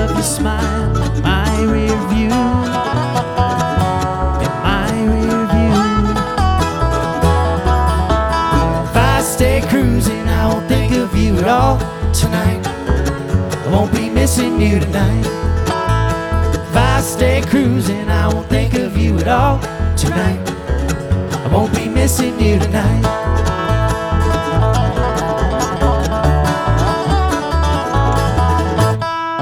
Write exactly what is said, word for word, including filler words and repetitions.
of your smile in my rear view, in my rear view. If I stay cruising, I won't think of you at all tonight. I won't be missing you tonight. If I stay cruising, I won't think of you at all tonight. I won't be missing you tonight.